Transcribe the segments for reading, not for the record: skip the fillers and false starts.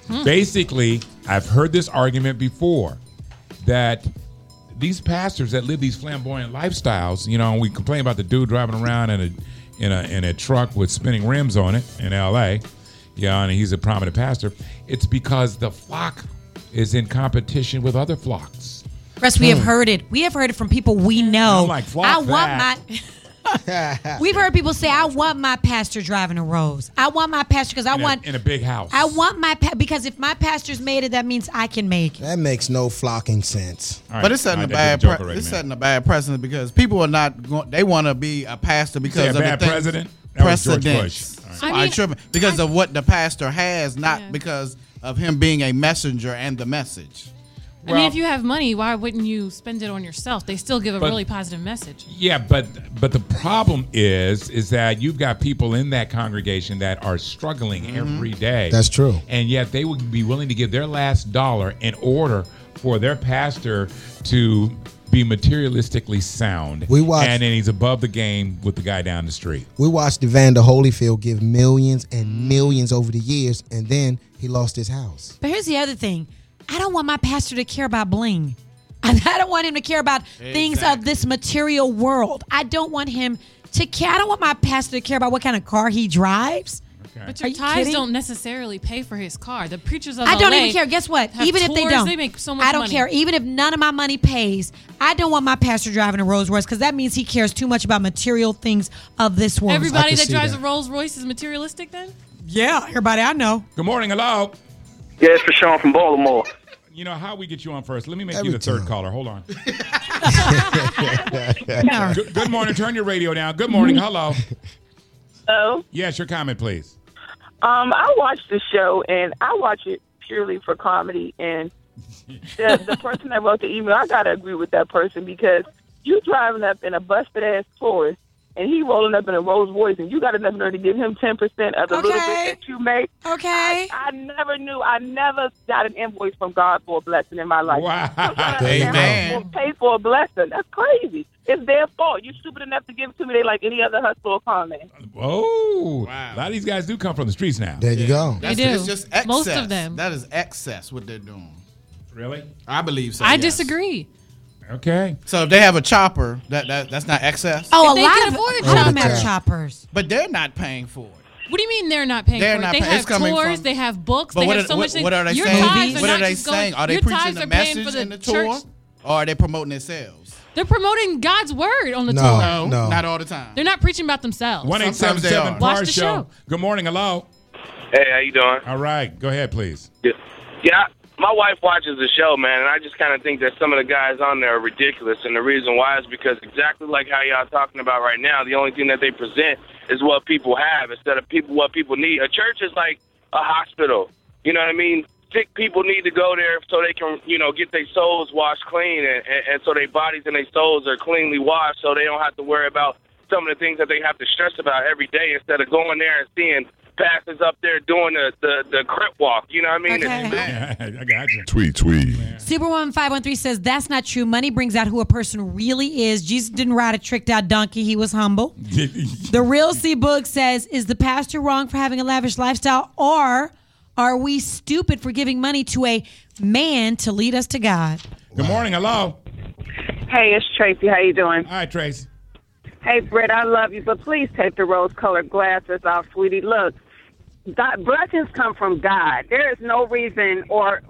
Basically, I've heard this argument before that these pastors that live these flamboyant lifestyles, we complain about the dude driving around in a truck with spinning rims on it in L.A., and he's a prominent pastor. It's because the flock is in competition with other flocks. Russ, we have heard it. We have heard it from people we know. We've heard people say, I want my pastor driving a Rolls. I want my pastor because in a big house. I want because if my pastor's made it, that means I can make it. That makes no flocking sense. Right. But it's setting a bad precedent because people are not. They want to be a pastor because of bad the president. Precedents. Because of what the pastor has, not because of him being a messenger and the message. I mean, if you have money, why wouldn't you spend it on yourself? They still give a really positive message. Yeah, but the problem is that you've got people in that congregation that are struggling every day. That's true. And yet they would be willing to give their last dollar in order for their pastor to be materialistically sound. And then he's above the game with the guy down the street. We watched Evander Holyfield give millions and millions over the years, and then he lost his house. But here's the other thing. I don't want my pastor to care about bling. I don't want him to care about things of this material world. I don't want him to care. I don't want my pastor to care about what kind of car he drives. Okay. But your tithes don't necessarily pay for his car. The preachers of I don't even care. Guess what? Even if they don't, they make so much I don't money. care. Even if none of my money pays, I don't want my pastor driving a Rolls Royce because that means he cares too much about material things of this world. Everybody that drives a Rolls Royce is materialistic then? Yeah, everybody I know. Good morning. Hello. Yeah, it's Rashawn from Baltimore. How we get you on first? Let me make you the third caller. Hold on. Good morning. Turn your radio down. Good morning. Hello. Hello? Yes, your comment, please. I watch the show, and I watch it purely for comedy. And the person that wrote the email, I got to agree with that person because you driving up in a busted-ass Taurus, and he rolling up in a Rolls Royce, and you got enough nerve to give him 10% of the little bit that you make. Okay. I never knew. I never got an invoice from God for a blessing in my life. Wow. Amen. Pay for a blessing. That's crazy. It's their fault. You're stupid enough to give it to me. They like any other hustler or con man. Oh, wow. A lot of these guys do come from the streets now. There you go. They do. It's just excess. Most of them. That is excess what they're doing. Really? I believe so. I yes. disagree. Okay. So if they have a chopper, that's not excess? Oh, if a lot of afford them have choppers. But they're not paying for it. What do you mean they're not paying for it? They have tours, they have books, they have so much things. What are they saying? What are they saying? Are they preaching the message in the tour? Or are they promoting themselves? They're promoting God's word on the tour. No, not all the time. They're not preaching about themselves. 1-877 Watch Bar the show. Good morning. Hello. Hey, how you doing? All right. Go ahead, please. Yeah, my wife watches the show, man, and I just kind of think that some of the guys on there are ridiculous. And the reason why is because exactly like how y'all talking about right now, the only thing that they present is what people have instead of what people need. A church is like a hospital. You know what I mean? Sick people need to go there so they can, get their souls washed clean and so their bodies and their souls are cleanly washed so they don't have to worry about some of the things that they have to stress about every day instead of going there and seeing pastors up there doing the crip walk. You know what I mean? Okay. I got you. Tweet. Superwoman 513 says, that's not true. Money brings out who a person really is. Jesus didn't ride a tricked out donkey. He was humble. The Real C Book says, is the pastor wrong for having a lavish lifestyle, or are we stupid for giving money to a man to lead us to God? Good morning. Hello. Hey, it's Tracy. How you doing? All right, Tracy. Hey, Brett, I love you, but please take the rose-colored glasses off, sweetie. Look, blessings come from God. There is no reason,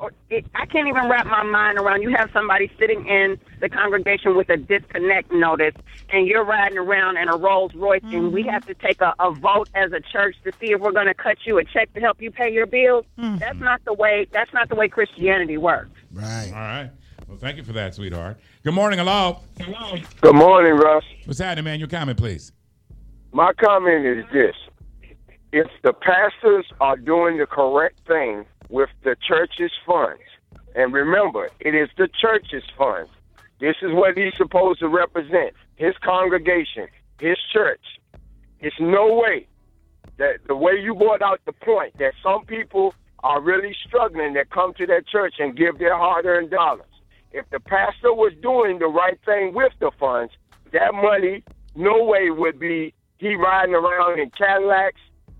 I can't even wrap my mind around. You have somebody sitting in the congregation with a disconnect notice, and you're riding around in a Rolls Royce, and we have to take a vote as a church to see if we're going to cut you a check to help you pay your bills. That's not the way Christianity works. Right. All right. Well, thank you for that, sweetheart. Good morning. Hello. Good morning, Russ. What's happening, man? Your comment, please. My comment is this. If the pastors are doing the correct thing with the church's funds, and remember, it is the church's funds. This is what he's supposed to represent, his congregation, his church. It's no way that the way you brought out the point that some people are really struggling that come to that church and give their hard-earned dollars. If the pastor was doing the right thing with the funds, that money no way would be he riding around in Cadillacs,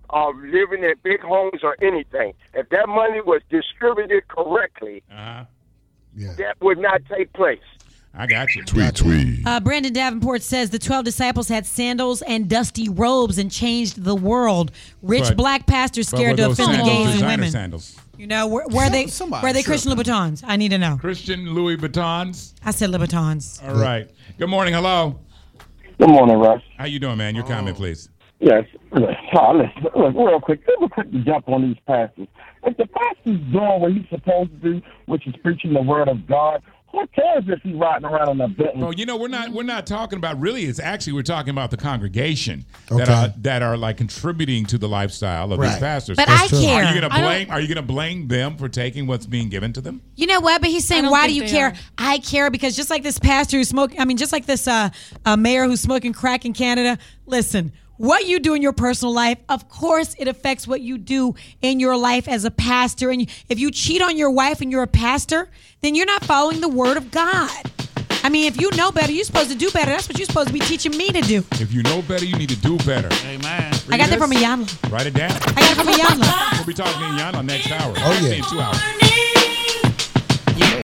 living in big homes or anything. If that money was distributed correctly, that would not take place. I got you. Tweet. Brandon Davenport says the 12 disciples had sandals and dusty robes and changed the world. Rich black pastors scared to offend the gays and women. Sandals. You know, were they Christian Louboutins? I need to know. Christian Louis Vuittons? I said Louboutins. All right. Good morning. Hello. Good morning, Russ. How you doing, man? Your comment, please. Yes. Listen, real quick. Real quick to jump on these pastors. If the pastor's doing what he's supposed to do, which is preaching the word of God, who cares if he's riding around in a Bentley? Well, you know, we're not talking about really. It's actually we're talking about the congregation that are like contributing to the lifestyle of these pastors. But I care. Are you gonna blame them for taking what's being given to them? You know what? But he's saying, why do you care? I care because just like this pastor who's smoking. I mean, just like this mayor who's smoking crack in Canada. Listen. What you do in your personal life, of course, it affects what you do in your life as a pastor. And if you cheat on your wife and you're a pastor, then you're not following the word of God. I mean, if you know better, you're supposed to do better. That's what you're supposed to be teaching me to do. If you know better, you need to do better. Amen. I got that from Iyanla. Write it down. I got it from Iyanla. We'll be talking to Iyanla next hour. Oh, yeah. In 2 hours.